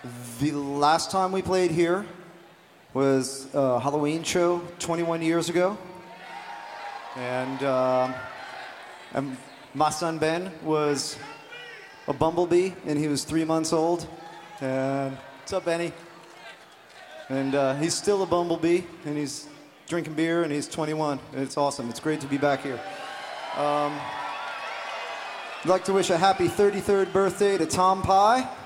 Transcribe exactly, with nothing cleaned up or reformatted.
The last time we played here was a Halloween show twenty-one years ago. And, uh, and my son Ben was a bumblebee, and he was three months old. And what's up, Benny? And uh, he's still a bumblebee, and he's drinking beer, and he's twenty-one. And it's awesome. It's great to be back here. Um, I'd like to wish a happy thirty-third birthday to Tom Pye.